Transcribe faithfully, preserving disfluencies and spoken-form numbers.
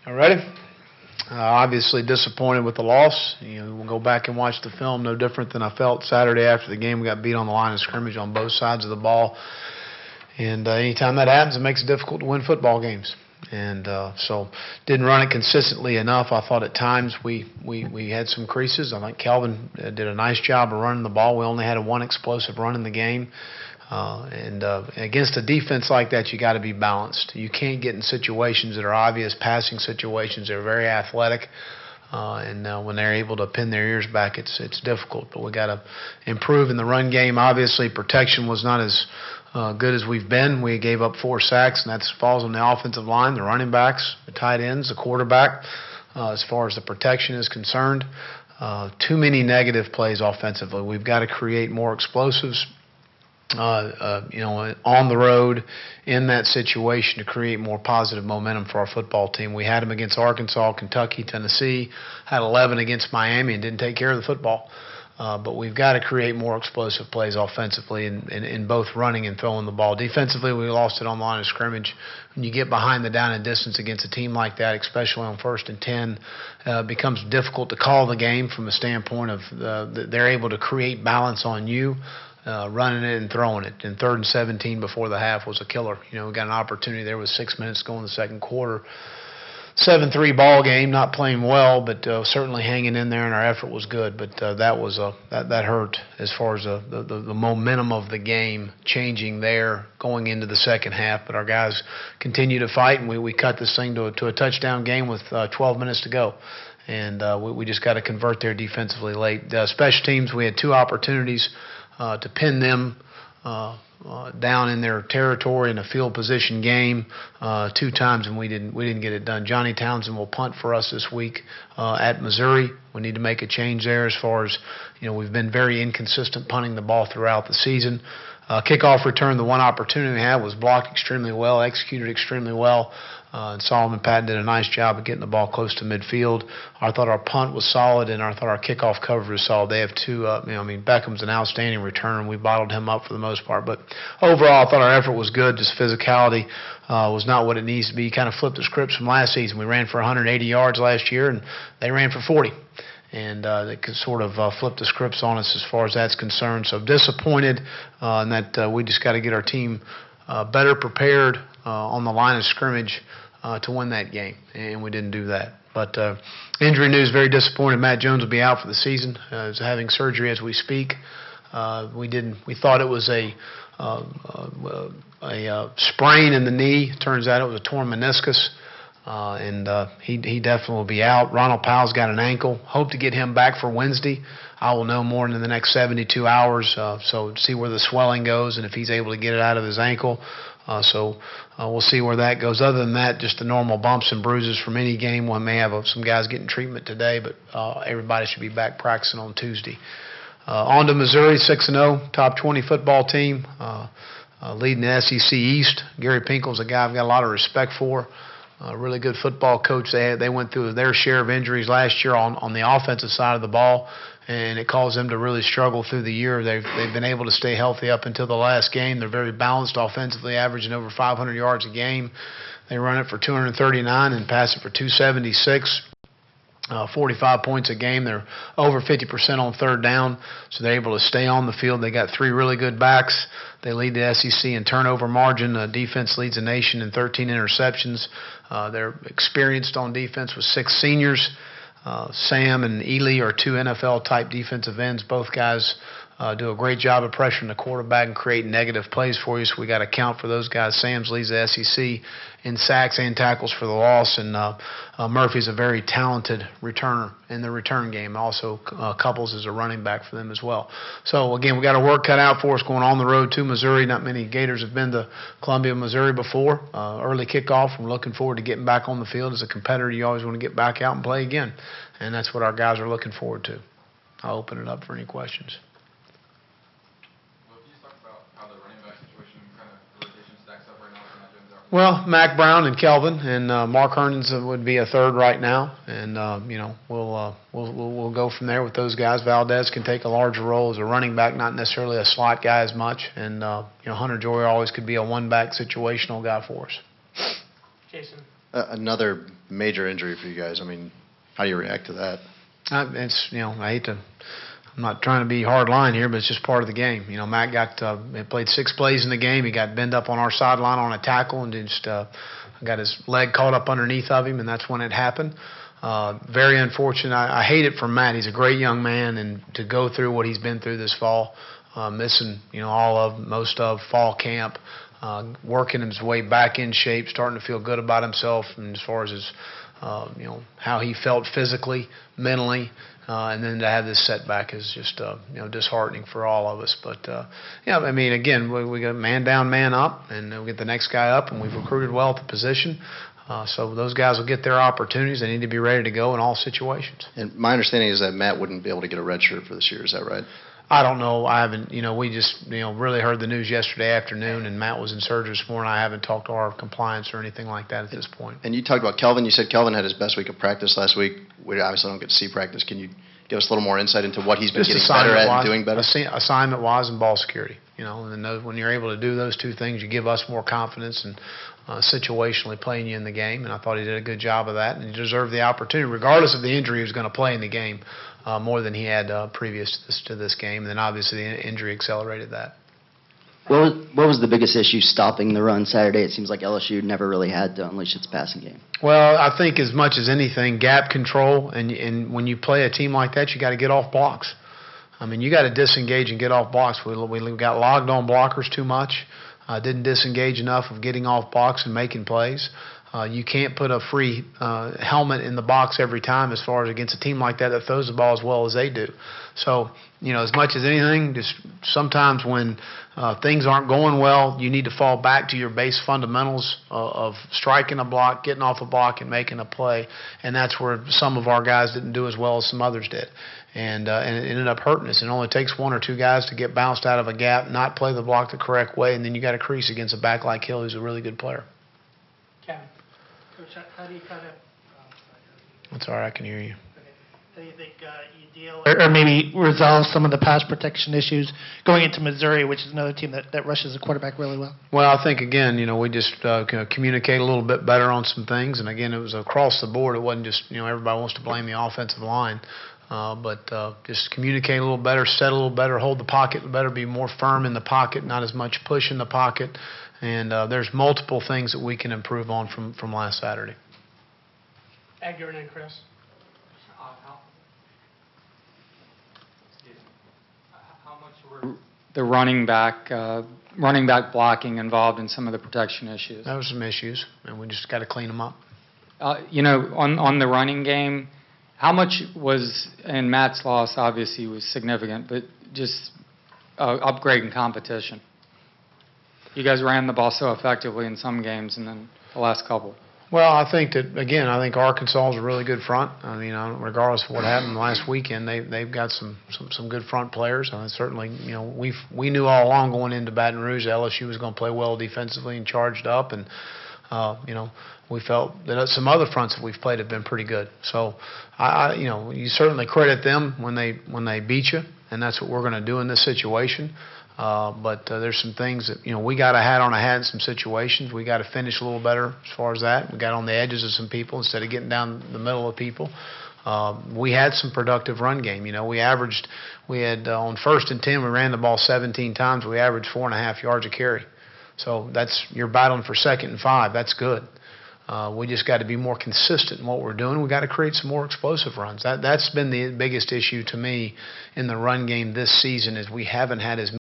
All ready? Uh, obviously disappointed with the loss. You know, we'll go back and watch the film. No different than I felt Saturday after the game. We got beat on the line of scrimmage on both sides of the ball. And uh, anytime that happens, it makes it difficult to win football games. And uh, so didn't run it consistently enough. I thought at times we, we, we had some creases. I think Kelvin uh, did a nice job of running the ball. We only had a one explosive run in the game. Uh, and uh, against a defense like that, you got to be balanced. You can't get in situations that are obvious passing situations. They're very athletic, uh, and uh, when they're able to pin their ears back, it's it's difficult. But we got to improve in the run game. Obviously, protection was not as uh, good as we've been. We gave up four sacks, and that falls on the offensive line, the running backs, the tight ends, the quarterback. Uh, as far as the protection is concerned, uh, too many negative plays offensively. We've got to create more explosives. Uh, uh, you know, on the road in that situation to create more positive momentum for our football team. We had them against Arkansas, Kentucky, Tennessee, had eleven against Miami and didn't take care of the football. Uh, but we've got to create more explosive plays offensively in, in, in both running and throwing the ball. Defensively, we lost it on the line of scrimmage. When you get behind the down and distance against a team like that, especially on first and ten, uh, it becomes difficult to call the game from a standpoint of uh, they're able to create balance on you. Uh, running it and throwing it. And third and seventeen before the half was a killer. You know, we got an opportunity there with six minutes to go in the second quarter. seven three ball game, not playing well, but uh, certainly hanging in there, and our effort was good. But uh, that was a that, that hurt as far as the, the, the momentum of the game changing there going into the second half. But our guys continue to fight, and we, we cut this thing to a, to a touchdown game with uh, twelve minutes to go. And uh, we, we just got to convert there defensively late. Uh, special teams, we had two opportunities Uh, to pin them uh, uh, down in their territory in a field position game uh, two times, and we didn't we didn't get it done. Johnny Townsend will punt for us this week uh, at Missouri. We need to make a change there as far as, you know, we've been very inconsistent punting the ball throughout the season. Uh, kickoff return, the one opportunity we had was blocked extremely well, executed extremely well. Uh, and Solomon Patton did a nice job of getting the ball close to midfield. I thought our punt was solid, and I thought our kickoff coverage was solid. They have two, uh, you know, I mean, Beckham's an outstanding returner, and we bottled him up for the most part. But overall, I thought our effort was good. Just physicality uh, was not what it needs to be. Kind of flipped the scripts from last season. We ran for one hundred eighty yards last year, and they ran for forty. And uh, they could sort of uh, flip the scripts on us as far as that's concerned. So disappointed uh, in that uh, we just got to get our team uh, better prepared uh, on the line of scrimmage uh, to win that game, and we didn't do that. But uh, injury news, very disappointed. Matt Jones will be out for the season. Uh, he's having surgery as we speak. Uh, we didn't. We thought it was a uh, uh, a uh, sprain in the knee. Turns out it was a torn meniscus. Uh, and uh, he he definitely will be out. Ronald Powell's got an ankle. Hope to get him back for Wednesday. I will know more in the next seventy-two hours. Uh, so see where the swelling goes and if he's able to get it out of his ankle. Uh, so uh, we'll see where that goes. Other than that, just the normal bumps and bruises from any game. One may have uh, some guys getting treatment today, but uh, everybody should be back practicing on Tuesday. Uh, on to Missouri, six and oh, top twenty football team, uh, uh, leading the S E C East. Gary Pinkel's a guy I've got a lot of respect for. A really good football coach. They had, they went through their share of injuries last year on, on the offensive side of the ball, and it caused them to really struggle through the year. They've they've been able to stay healthy up until the last game. They're very balanced offensively, averaging over five hundred yards a game. They run it for two hundred thirty-nine and pass it for two seventy-six. Uh, forty-five points a game. They're over fifty percent on third down, so they're able to stay on the field. They got three really good backs. They lead the S E C in turnover margin. Uh, defense leads the nation in thirteen interceptions. Uh, they're experienced on defense with six seniors. Uh, Sam and Ely are two N F L-type defensive ends. Both guys uh, do a great job of pressuring the quarterback and creating negative plays for you, so we got to account for those guys. Sam's leads the S E C in sacks and tackles for the loss, and uh, uh, Murphy's a very talented returner in the return game. Also, uh, Couples is a running back for them as well. So, again, we got a work cut out for us going on the road to Missouri. Not many Gators have been to Columbia, Missouri before. Uh, early kickoff. I'm looking forward to getting back on the field. As a competitor, you always want to get back out and play again, and that's what our guys are looking forward to. I'll open it up for any questions. Well, Mac Brown and Kelvin, and uh, Mark Herndon's would be a third right now, and uh, you know we'll, uh, we'll we'll we'll go from there with those guys. Valdez can take a larger role as a running back, not necessarily a slot guy as much, and uh, you know Hunter Joyer always could be a one-back situational guy for us. Jason, Uh, another major injury for you guys. I mean, how do you react to that? Uh, it's, you know, I hate to, I'm not trying to be hard line here, but it's just part of the game. You know, Matt got, uh, he played six plays in the game. He got bent up on our sideline on a tackle and just uh, got his leg caught up underneath of him, and that's when it happened. Uh, very unfortunate. I, I hate it for Matt. He's a great young man, and to go through what he's been through this fall, uh, missing, you know, all of, most of fall camp, uh, working his way back in shape, starting to feel good about himself, and as far as his, uh, you know, how he felt physically, mentally, uh, and then to have this setback is just, uh, you know, disheartening for all of us. But uh, yeah, I mean, again, we, we got man down, man up, and we get the next guy up, and we've recruited well at the position. Uh, so those guys will get their opportunities. They need to be ready to go in all situations. And my understanding is that Matt wouldn't be able to get a red shirt for this year. Is that right? I don't know. I haven't, you know, we just, you know, really heard the news yesterday afternoon, and Matt was in surgery this morning. I haven't talked to our compliance or anything like that at this point. And you talked about Kelvin. You said Kelvin had his best week of practice last week. We obviously don't get to see practice. Can you give us a little more insight into what he's been Just getting better at and doing better? Assi- assignment-wise and ball security. You know, and those, when you're able to do those two things, you give us more confidence and uh, situationally playing you in the game. And I thought he did a good job of that, and he deserved the opportunity, regardless of the injury he was going to play in the game. Uh, more than he had uh, previous to this, to this game, and then obviously the injury accelerated that. What was, what was the biggest issue stopping the run Saturday? It seems like L S U never really had to unleash its passing game. Well, I think as much as anything, gap control, and, and when you play a team like that, you got to get off blocks. I mean, you got to disengage and get off blocks. We, we got logged on blockers too much, uh, didn't disengage enough of getting off blocks and making plays. Uh, you can't put a free uh, helmet in the box every time as far as against a team like that that throws the ball as well as they do. So, you know, as much as anything, just sometimes when uh, things aren't going well, you need to fall back to your base fundamentals uh, of striking a block, getting off a block, and making a play. And that's where some of our guys didn't do as well as some others did. And, uh, and it ended up hurting us. It only takes one or two guys to get bounced out of a gap, not play the block the correct way, and then you got a crease against a back like Hill who's a really good player. Kevin, Coach, how do you kind of? That's all right, I can hear you. Okay. How do you think uh, you deal, or, or maybe resolve some of the pass protection issues going into Missouri, which is another team that, that rushes the quarterback really well? Well, I think again, you know, we just uh, communicate a little bit better on some things, and again, it was across the board. It wasn't just, you know, everybody wants to blame the offensive line. Uh, but uh, just communicate a little better, set a little better, hold the pocket better, be more firm in the pocket, not as much push in the pocket. And uh, there's multiple things that we can improve on from, from last Saturday. Edgar and then Chris. How much were the running back, uh, running back blocking involved in some of the protection issues? There were some issues, and we just got to clean them up. Uh, you know, on on the running game, how much was, and Matt's loss obviously was significant, but just uh, upgrading competition. You guys ran the ball so effectively in some games, and then the last couple. Well, I think that, again, I think Arkansas is a really good front. I mean, uh, regardless of what happened last weekend, they, they've got some, some, some good front players. Uh, certainly, you know, we we knew all along going into Baton Rouge that L S U was going to play well defensively and charged up, and Uh, you know, we felt that some other fronts that we've played have been pretty good. So, I, I, you know, you certainly credit them when they when they beat you, and that's what we're going to do in this situation. Uh, but uh, there's some things that, you know, we got a hat on a hat in some situations. We got to finish a little better as far as that. We got on the edges of some people instead of getting down the middle of people. Uh, we had some productive run game. You know, we averaged, we had uh, on first and ten, we ran the ball seventeen times. We averaged four and a half yards a carry. So that's, you're battling for second and five. That's good. Uh, we just got to be more consistent in what we're doing. We got to create some more explosive runs. That that's been the biggest issue to me in the run game this season, is we haven't had as